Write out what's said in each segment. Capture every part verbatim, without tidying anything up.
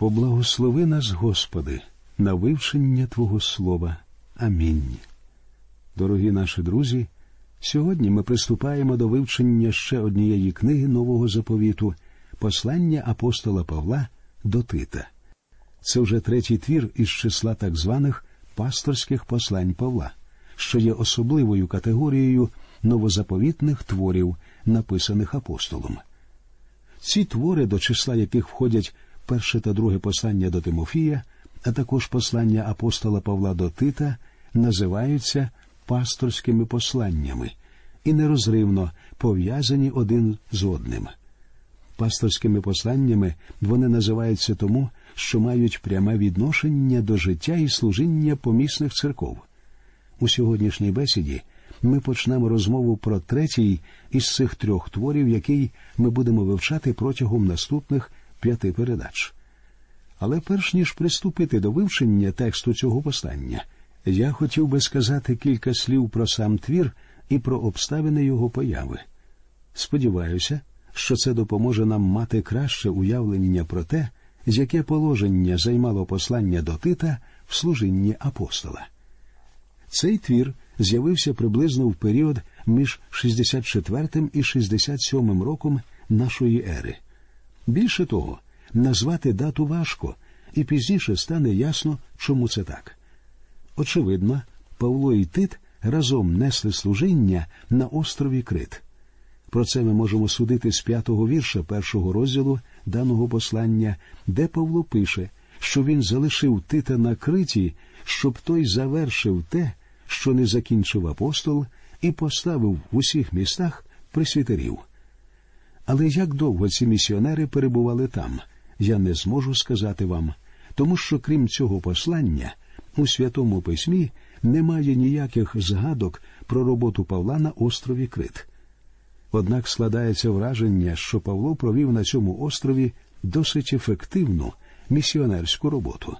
Поблагослови нас, Господи, на вивчення Твого Слова. Амінь. Дорогі наші друзі, сьогодні ми приступаємо до вивчення ще однієї книги Нового Заповіту – послання апостола Павла до Тита. Це вже третій твір із числа так званих пасторських послань Павла, що є особливою категорією новозаповітних творів, написаних апостолом. Ці твори, до числа яких входять перше та друге послання до Тимофія, а також послання апостола Павла до Тита, називаються пасторськими посланнями і нерозривно пов'язані один з одним. Пасторськими посланнями вони називаються тому, що мають пряме відношення до життя і служіння помісних церков. У сьогоднішній бесіді ми почнемо розмову про третій із цих трьох творів, який ми будемо вивчати протягом наступних п'яти передач. Але перш ніж приступити до вивчення тексту цього послання, я хотів би сказати кілька слів про сам твір і про обставини його появи. Сподіваюся, що це допоможе нам мати краще уявлення про те, яке положення займало послання до Тита в служінні апостола. Цей твір з'явився приблизно в період між шістдесят четвертим і шістдесят сьомим роком нашої ери. Більше того, назвати дату важко, і пізніше стане ясно, чому це так. Очевидно, Павло і Тит разом несли служіння на острові Крит. Про це ми можемо судити з п'ятого вірша першого розділу даного послання, де Павло пише, що він залишив Тита на Криті, щоб той завершив те, що не закінчив апостол, і поставив в усіх містах пресвітерів. Але як довго ці місіонери перебували там, я не зможу сказати вам, тому що крім цього послання, у Святому Письмі немає ніяких згадок про роботу Павла на острові Крит. Однак складається враження, що Павло провів на цьому острові досить ефективну місіонерську роботу.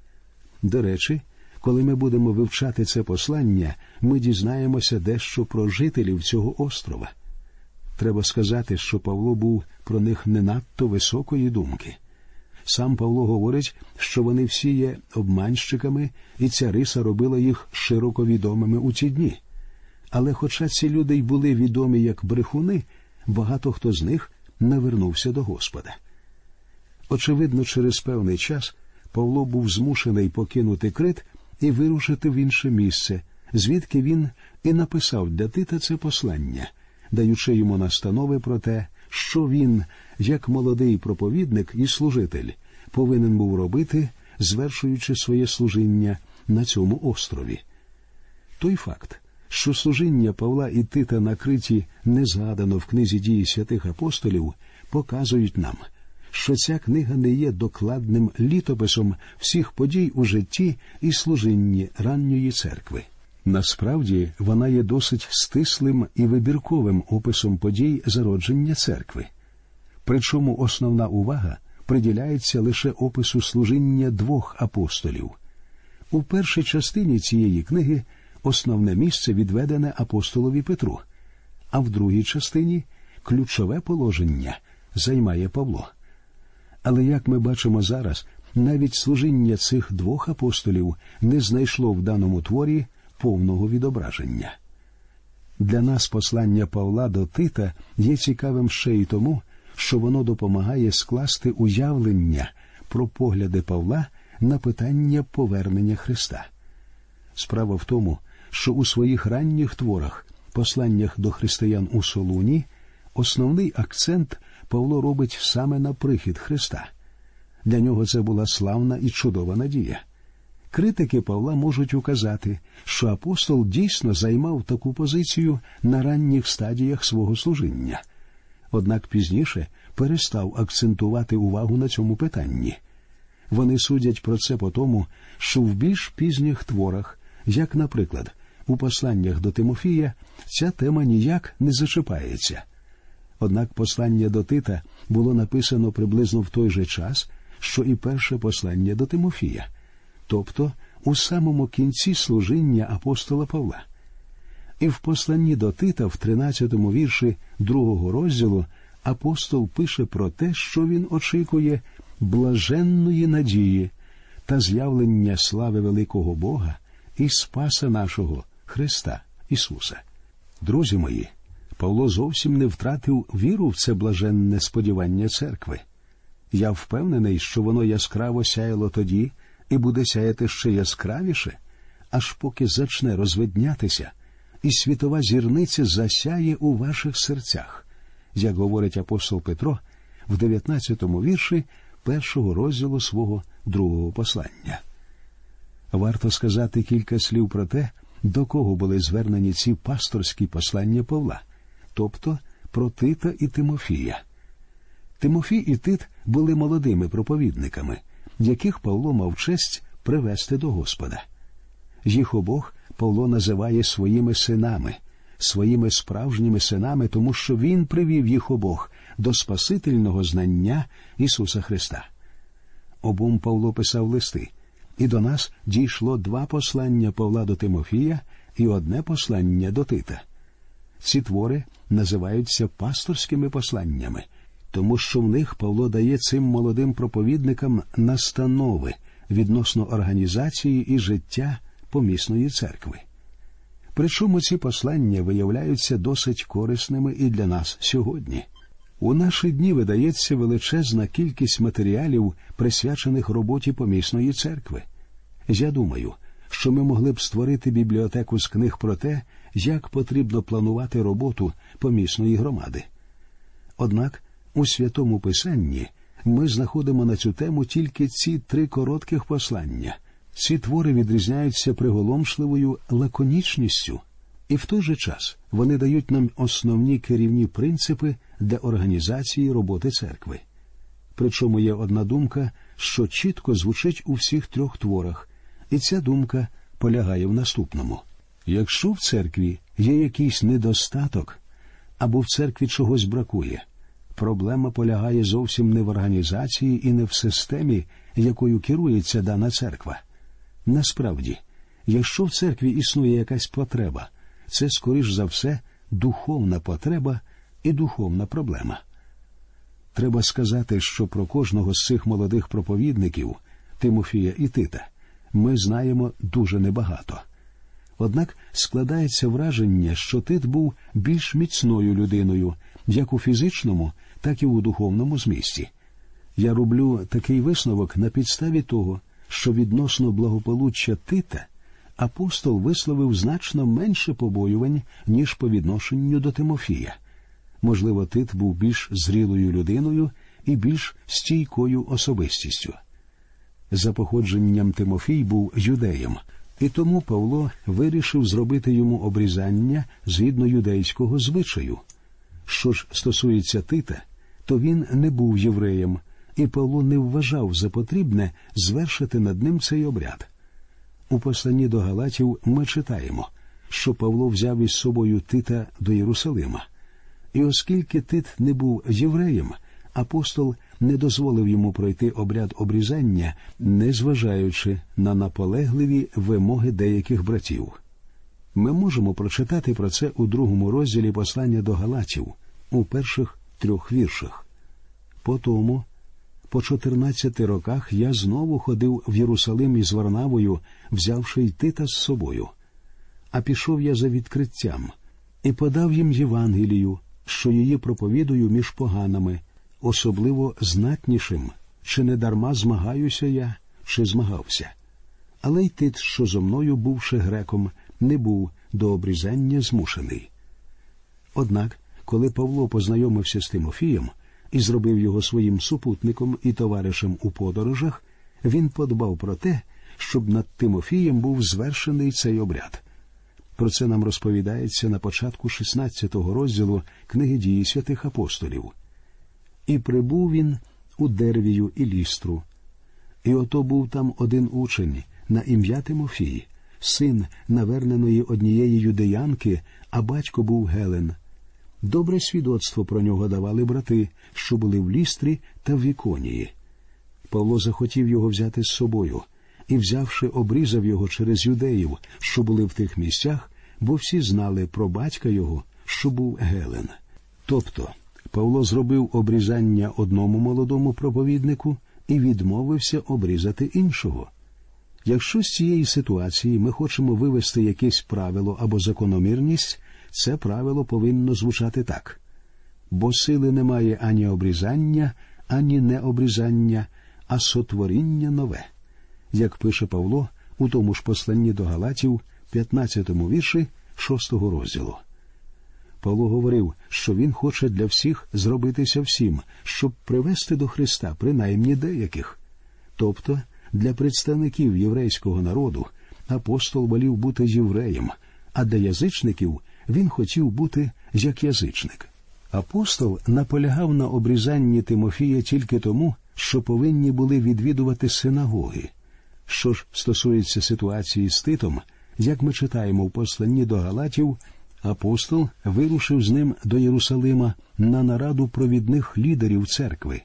До речі, коли ми будемо вивчати це послання, ми дізнаємося дещо про жителів цього острова. Треба сказати, що Павло був про них не надто високої думки. Сам Павло говорить, що вони всі є обманщиками, і ця риса робила їх широко відомими у ті дні. Але хоча ці люди й були відомі як брехуни, багато хто з них не вернувся до Господа. Очевидно, через певний час Павло був змушений покинути Крит і вирушити в інше місце, звідки він і написав для Тита це послання, даючи йому настанови про те, що він, як молодий проповідник і служитель, повинен був робити, звершуючи своє служіння на цьому острові. Той факт, що служіння Павла і Тита на Криті не згадано в книзі «Дії святих апостолів», показують нам, що ця книга не є докладним літописом всіх подій у житті і служінні ранньої церкви. Насправді, вона є досить стислим і вибірковим описом подій зародження церкви. Причому основна увага приділяється лише опису служіння двох апостолів. У першій частині цієї книги основне місце відведене апостолові Петру, а в другій частині ключове положення займає Павло. Але, як ми бачимо зараз, навіть служіння цих двох апостолів не знайшло в даному творі повного відображення. Для нас послання Павла до Тита є цікавим ще й тому, що воно допомагає скласти уявлення про погляди Павла на питання повернення Христа. Справа в тому, що у своїх ранніх творах, посланнях до християн у Солуні, основний акцент Павло робить саме на прихід Христа. Для нього це була славна і чудова надія. Критики Павла можуть указати, що апостол дійсно займав таку позицію на ранніх стадіях свого служіння. Однак пізніше перестав акцентувати увагу на цьому питанні. Вони судять про це по тому, що в більш пізніх творах, як, наприклад, у посланнях до Тимофія, ця тема ніяк не зачіпається. Однак послання до Тита було написано приблизно в той же час, що і перше послання до Тимофія, тобто у самому кінці служіння апостола Павла. І в посланні до Тита в тринадцятому вірші другого розділу апостол пише про те, що він очікує блаженної надії та з'явлення слави великого Бога і Спаса нашого, Христа Ісуса. Друзі мої, Павло зовсім не втратив віру в це блаженне сподівання церкви. Я впевнений, що воно яскраво сяяло тоді і буде сяяти ще яскравіше, аж поки зачне розвиднятися, і світова зірниця засяє у ваших серцях, як говорить апостол Петро в дев'ятнадцятому вірші першого розділу свого другого послання. Варто сказати кілька слів про те, до кого були звернені ці пасторські послання Павла, тобто про Тита і Тимофія. Тимофій і Тит були молодими проповідниками, яких Павло мав честь привести до Господа. Їх обох Павло називає своїми синами, своїми справжніми синами, тому що він привів їх обох до спасительного знання Ісуса Христа. Обом Павло писав листи, і до нас дійшло два послання Павла до Тимофія і одне послання до Тита. Ці твори називаються пасторськими посланнями, тому що в них Павло дає цим молодим проповідникам настанови відносно організації і життя помісної церкви. Причому ці послання виявляються досить корисними і для нас сьогодні. У наші дні видається величезна кількість матеріалів, присвячених роботі помісної церкви. Я думаю, що ми могли б створити бібліотеку з книг про те, як потрібно планувати роботу помісної громади. Однак у Святому Писанні ми знаходимо на цю тему тільки ці три коротких послання. Ці твори відрізняються приголомшливою лаконічністю, і в той же час вони дають нам основні керівні принципи для організації роботи церкви. Причому є одна думка, що чітко звучить у всіх трьох творах, і ця думка полягає в наступному. Якщо в церкві є якийсь недостаток, або в церкві чогось бракує, проблема полягає зовсім не в організації і не в системі, якою керується дана церква. Насправді, якщо в церкві існує якась потреба, це, скоріш за все, духовна потреба і духовна проблема. Треба сказати, що про кожного з цих молодих проповідників, Тимофія і Тита, ми знаємо дуже небагато. Однак складається враження, що Тит був більш міцною людиною, як у фізичному, так і у духовному змісті. Я роблю такий висновок на підставі того, що відносно благополуччя Тита апостол висловив значно менше побоювань, ніж по відношенню до Тимофія. Можливо, Тит був більш зрілою людиною і більш стійкою особистістю. За походженням Тимофій був юдеєм, і тому Павло вирішив зробити йому обрізання згідно юдейського звичаю. Що ж стосується Тита, то він не був євреєм, і Павло не вважав за потрібне звершити над ним цей обряд. У посланні до Галатів ми читаємо, що Павло взяв із собою Тита до Єрусалима. І оскільки Тит не був євреєм, апостол не дозволив йому пройти обряд обрізання, незважаючи на наполегливі вимоги деяких братів. Ми можемо прочитати про це у другому розділі послання до Галатів, у перших трьох віршах. «Потому, по чотирнадцяти роках я знову ходив в Єрусалим із Варнавою, взявши й Тита з собою. А пішов я за відкриттям, і подав їм Євангелію, що її проповідую між поганами, особливо знатнішим, чи не дарма змагаюся я, чи змагався. Але й Тит, що зо мною, бувши греком, не був до обрізання змушений». Однак, коли Павло познайомився з Тимофієм і зробив його своїм супутником і товаришем у подорожах, він подбав про те, щоб над Тимофієм був звершений цей обряд. Про це нам розповідається на початку шістнадцятого розділу книги «Дії святих апостолів». «І прибув він у Дервію і Лістру. І ото був там один учень на ім'я Тимофій, син наверненої однієї юдеянки, а батько був Гелен. Добре свідоцтво про нього давали брати, що були в Лістрі та в Іконії. Павло захотів його взяти з собою, і, взявши, обрізав його через юдеїв, що були в тих місцях, бо всі знали про батька його, що був Гелен». Тобто, Павло зробив обрізання одному молодому проповіднику і відмовився обрізати іншого. Якщо з цієї ситуації ми хочемо вивести якесь правило або закономірність, це правило повинно звучати так. Бо сили немає ані обрізання, ані необрізання, а сотворіння нове. Як пише Павло у тому ж посланні до Галатів, п'ятнадцятому вірші шостого розділу. Павло говорив, що він хоче для всіх зробитися всім, щоб привести до Христа принаймні деяких. Тобто, для представників єврейського народу апостол волів бути євреєм, а для язичників він хотів бути як язичник. Апостол наполягав на обрізанні Тимофія тільки тому, що повинні були відвідувати синагоги. Що ж стосується ситуації з Титом, як ми читаємо в посланні до Галатів, апостол вирушив з ним до Єрусалима на нараду провідних лідерів церкви.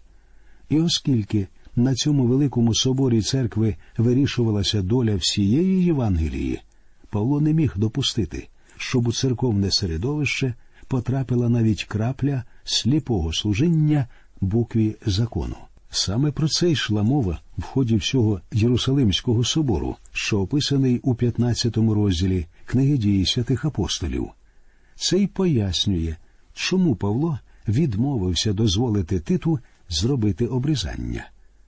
І оскільки на цьому великому соборі церкви вирішувалася доля всієї Євангелії, Павло не міг допустити, щоб у церковне середовище потрапила навіть крапля сліпого служіння букві закону. Саме про це йшла мова в ході всього Єрусалимського собору, що описаний у п'ятнадцятому розділі книги «Дії святих апостолів». Це й пояснює, чому Павло відмовився дозволити Титу зробити обрізання.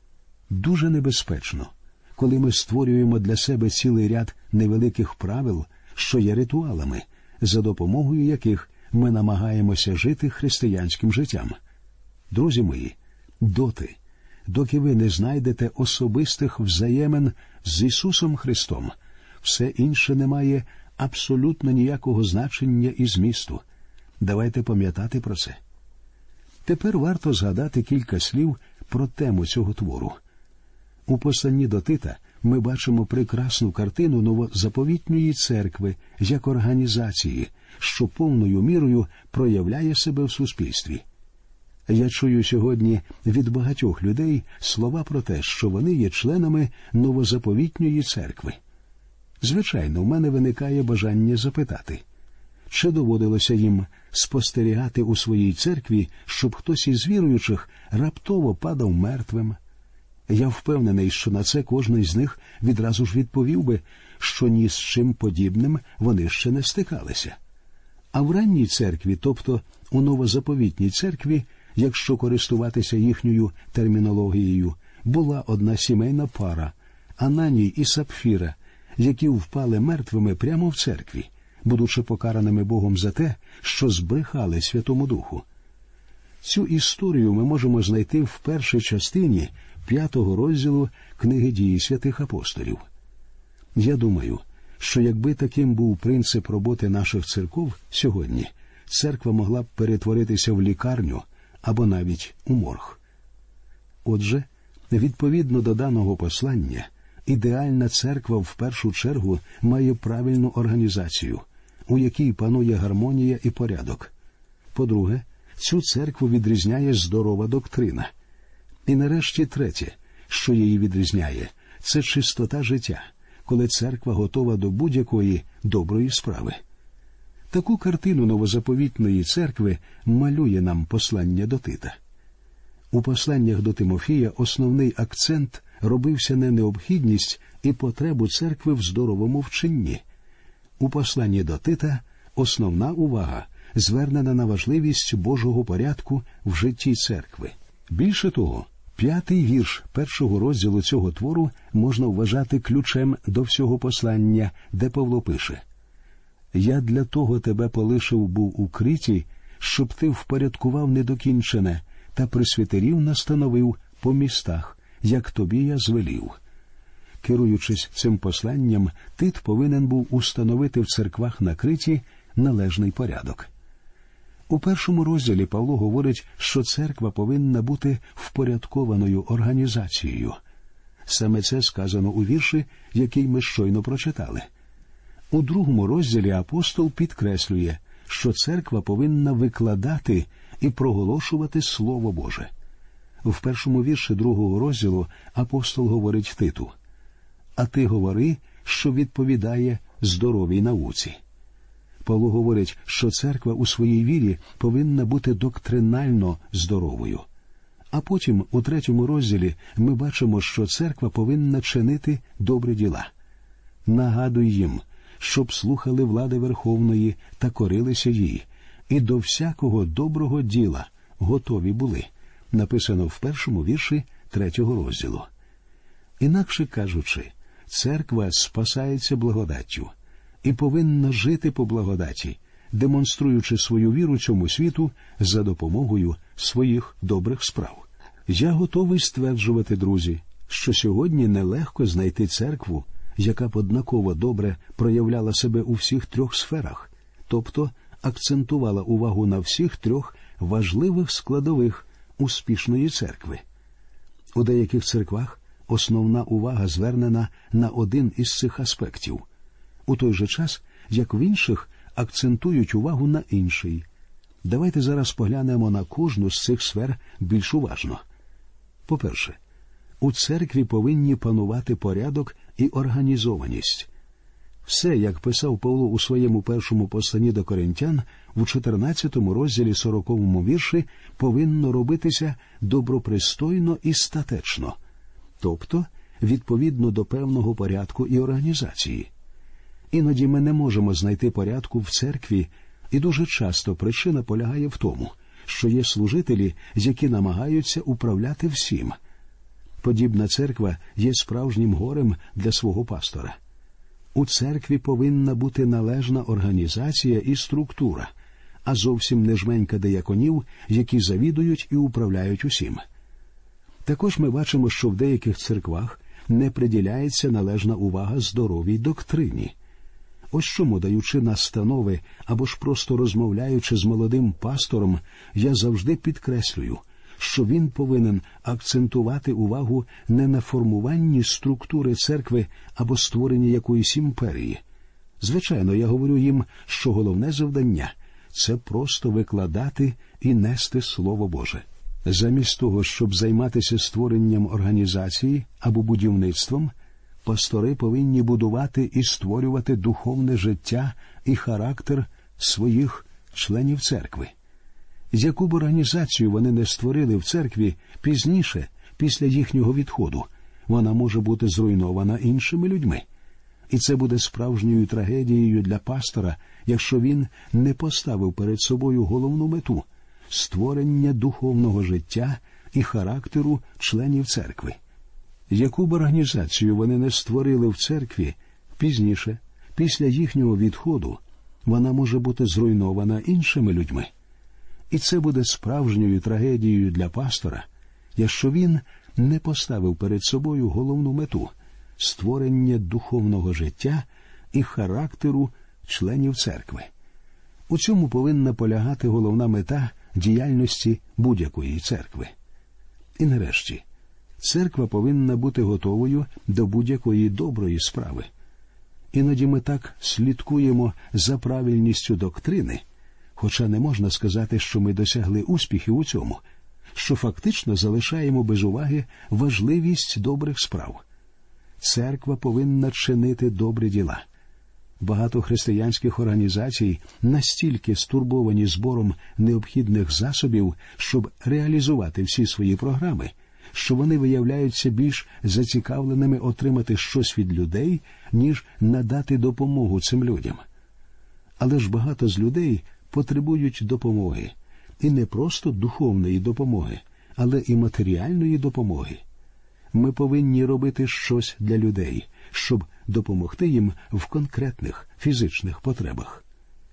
Дуже небезпечно, коли ми створюємо для себе цілий ряд невеликих правил, що є ритуалами, за допомогою яких ми намагаємося жити християнським життям. Друзі мої, доти, доки ви не знайдете особистих взаємин з Ісусом Христом, все інше не має абсолютно ніякого значення і змісту. Давайте пам'ятати про це. Тепер варто згадати кілька слів про тему цього твору. У посланні до Тита ми бачимо прекрасну картину новозаповітньої церкви як організації, що повною мірою проявляє себе в суспільстві. Я чую сьогодні від багатьох людей слова про те, що вони є членами новозаповітньої церкви. Звичайно, в мене виникає бажання запитати, чи доводилося їм спостерігати у своїй церкві, щоб хтось із віруючих раптово падав мертвим? Я впевнений, що на це кожен з них відразу ж відповів би, що ні з чим подібним вони ще не стикалися. А в ранній церкві, тобто у новозаповітній церкві, якщо користуватися їхньою термінологією, була одна сімейна пара – Ананій і Сапфіра, які впали мертвими прямо в церкві, будучи покараними Богом за те, що збрехали Святому Духу. Цю історію ми можемо знайти в першій частині п'ятого розділу книги «Дії святих апостолів». Я думаю, що якби таким був принцип роботи наших церков сьогодні, церква могла б перетворитися в лікарню або навіть у морг. Отже, відповідно до даного послання, ідеальна церква в першу чергу має правильну організацію, у якій панує гармонія і порядок. По-друге, цю церкву відрізняє здорова доктрина. І нарешті третє, що її відрізняє, це чистота життя, коли церква готова до будь-якої доброї справи. Таку картину новозаповітної церкви малює нам послання до Тита. У посланнях до Тимофія основний акцент робився на необхідність і потребу церкви в здоровому вченні. У посланні до Тита основна увага звернена на важливість Божого порядку в житті церкви. Більше того, п'ятий вірш першого розділу цього твору можна вважати ключем до всього послання, де Павло пише: «Я для того тебе полишив був у Криті, щоб ти впорядкував недокінчене та пресвітерів настановив по містах, як тобі я звелів». Керуючись цим посланням, Тит повинен був установити в церквах на Криті належний порядок. У першому розділі Павло говорить, що церква повинна бути впорядкованою організацією. Саме це сказано у вірші, який ми щойно прочитали. У другому розділі апостол підкреслює, що церква повинна викладати і проголошувати Слово Боже. В першому вірші другого розділу апостол говорить Титу: «А ти говори, що відповідає здоровій науці». Павло говорить, що церква у своїй вірі повинна бути доктринально здоровою. А потім, у третьому розділі, ми бачимо, що церква повинна чинити добрі діла. Нагадуй їм, щоб слухали влади Верховної та корилися їй, і до всякого доброго діла готові були. Написано в першому вірші третього розділу. Інакше кажучи, церква спасається благодаттю і повинна жити по благодаті, демонструючи свою віру цьому світу за допомогою своїх добрих справ. Я готовий стверджувати, друзі, що сьогодні нелегко знайти церкву, яка б однаково добре проявляла себе у всіх трьох сферах, тобто акцентувала увагу на всіх трьох важливих складових успішної церкви. У деяких церквах основна увага звернена на один із цих аспектів, у той же час, як в інших акцентують увагу на інший. Давайте зараз поглянемо на кожну з цих сфер більш уважно. По-перше, у церкві повинні панувати порядок і організованість. Все, як писав Павло у своєму першому посланні до Коринтян, у чотирнадцятому розділі сороковому вірші, повинно робитися добропристойно і статечно, тобто відповідно до певного порядку і організації. Іноді ми не можемо знайти порядку в церкві, і дуже часто причина полягає в тому, що є служителі, які намагаються управляти всім. Подібна церква є справжнім горем для свого пастора. У церкві повинна бути належна організація і структура, а зовсім не жменька дияконів, які завідують і управляють усім. Також ми бачимо, що в деяких церквах не приділяється належна увага здоровій доктрині. Ось чому, даючи настанови або ж просто розмовляючи з молодим пастором, я завжди підкреслюю, що він повинен акцентувати увагу не на формуванні структури церкви або створенні якоїсь імперії. Звичайно, я говорю їм, що головне завдання – це просто викладати і нести Слово Боже. Замість того, щоб займатися створенням організації або будівництвом, пастори повинні будувати і створювати духовне життя і характер своїх членів церкви. Яку б організацію вони не створили в церкві, пізніше, після їхнього відходу, вона може бути зруйнована іншими людьми. І це буде справжньою трагедією для пастора, якщо він не поставив перед собою головну мету – створення духовного життя і характеру членів церкви. Яку б організацію вони не створили в церкві, пізніше, після їхнього відходу, вона може бути зруйнована іншими людьми. І це буде справжньою трагедією для пастора, якщо він не поставив перед собою головну мету – створення духовного життя і характеру членів церкви. У цьому повинна полягати головна мета діяльності будь-якої церкви. І нарешті, церква повинна бути готовою до будь-якої доброї справи. Іноді ми так слідкуємо за правильністю доктрини, хоча не можна сказати, що ми досягли успіхів у цьому, що фактично залишаємо без уваги важливість добрих справ. Церква повинна чинити добрі діла. Багато християнських організацій настільки стурбовані збором необхідних засобів, щоб реалізувати всі свої програми, що вони виявляються більш зацікавленими отримати щось від людей, ніж надати допомогу цим людям. Але ж багато з людей потребують допомоги. І не просто духовної допомоги, але і матеріальної допомоги. Ми повинні робити щось для людей, щоб допомогти їм в конкретних фізичних потребах.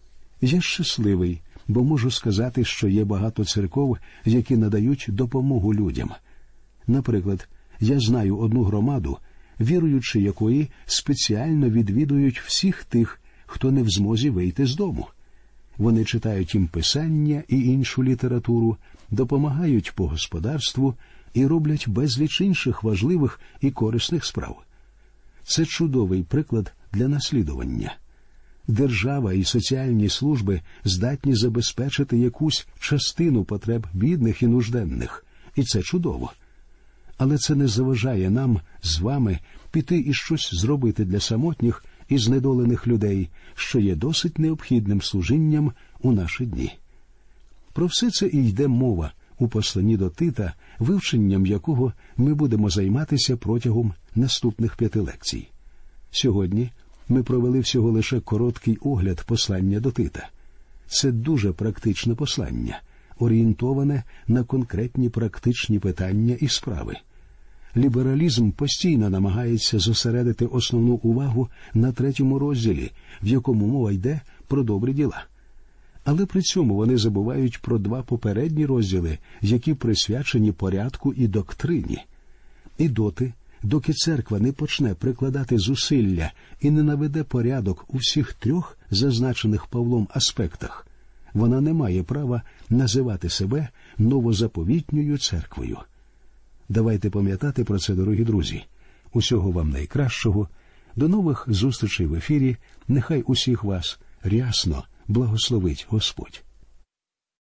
Я щасливий, бо можу сказати, що є багато церков, які надають допомогу людям. Наприклад, я знаю одну громаду, віруючи якої спеціально відвідують всіх тих, хто не в змозі вийти з дому. Вони читають їм писання і іншу літературу, допомагають по господарству і роблять безліч інших важливих і корисних справ. Це чудовий приклад для наслідування. Держава і соціальні служби здатні забезпечити якусь частину потреб бідних і нужденних, і це чудово. Але це не заважає нам з вами піти і щось зробити для самотніх і знедолених людей, що є досить необхідним служінням у наші дні. Про все це і йде мова у посланні до Тита, вивченням якого ми будемо займатися протягом наступних п'яти лекцій. Сьогодні ми провели всього лише короткий огляд послання до Тита. Це дуже практичне послання, орієнтоване на конкретні практичні питання і справи. Лібералізм постійно намагається зосередити основну увагу на третьому розділі, в якому мова йде про добрі діла. Але при цьому вони забувають про два попередні розділи, які присвячені порядку і доктрині. І доти, доки церква не почне прикладати зусилля і не наведе порядок у всіх трьох зазначених Павлом аспектах, вона не має права називати себе новозаповітньою церквою. Давайте пам'ятати про це, дорогі друзі. Усього вам найкращого. До нових зустрічей в ефірі. Нехай усіх вас рясно благословить Господь.